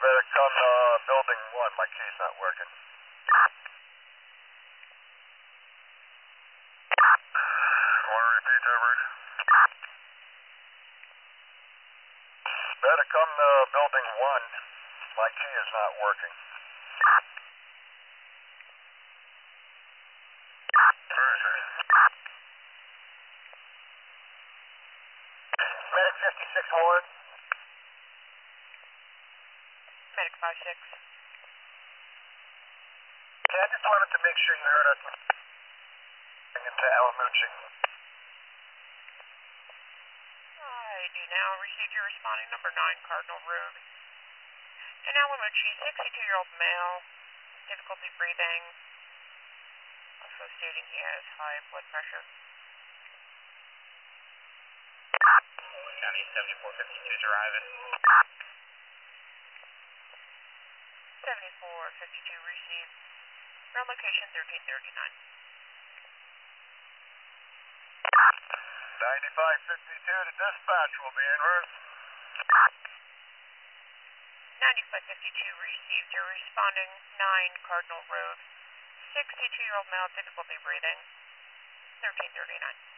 Medic on building 1. My key's not working. Want to repeat that, Rick? Medic on building 1. My key is not working. Where is it? Medic 56 Horn. Medic 56. Okay, I just wanted to make sure you heard us into Alamucci. I do now receive your responding number 9 Cardinal Road. In Alamucci, 62-year-old male, difficulty breathing, also stating he has high blood pressure. County 7452 is arriving. 7452 received. Ground location 1339. 9552 to dispatch will be en route. 9552 received. You're responding 9 Cardinal Road. 62-year-old male, difficulty breathing. 1339.